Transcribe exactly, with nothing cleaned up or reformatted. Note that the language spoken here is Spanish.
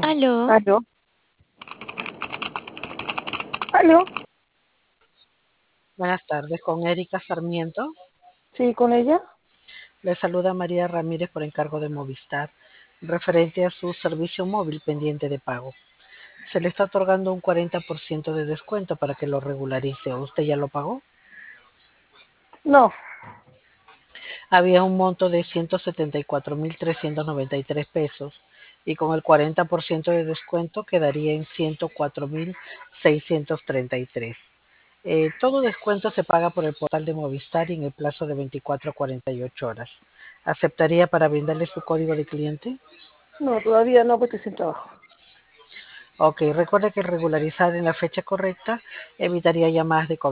Aló, Aló, aló, Buenas tardes, con Erika Sarmiento. sí, con ella. Le saluda María Ramírez por encargo de Movistar, referente a su servicio móvil pendiente de pago. Se le está otorgando un cuarenta por ciento de descuento para que lo regularice. ¿Usted ya lo pagó? No, Había un monto de ciento setenta y cuatro mil trescientos noventa y tres pesos y con el cuarenta por ciento de descuento quedaría en ciento cuatro mil seiscientos treinta y tres. Eh, todo descuento se paga por el portal de Movistar y en el plazo de veinticuatro a cuarenta y ocho horas. ¿Aceptaría para brindarle su código de cliente? no, todavía no, porque estoy sin trabajo. Ok, recuerde que regularizar en la fecha correcta evitaría llamadas de